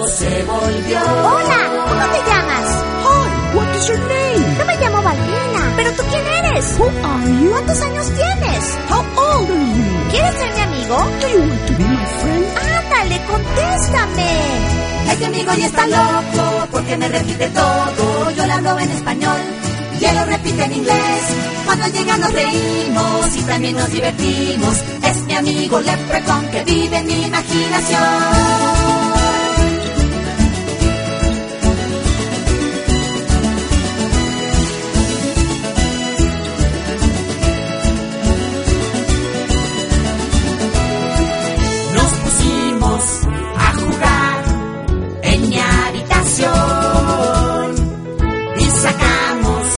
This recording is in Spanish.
loco se volvió. Hola, ¿cómo te llamas? Hi, what is your name? Yo me llamo Balbina. ¿Pero tú quién eres? Who are you? ¿Cuántos años tienes? How old are you? ¿Quieres ser mi amigo? Do you want to be my friend? Ándale, contéstame. Este amigo ya está loco porque me repite todo. Yo le hablo en español y él lo repite en inglés. Cuando llega nos reímos y también nos divertimos. Es mi amigo Leprechaun que vive en mi imaginación.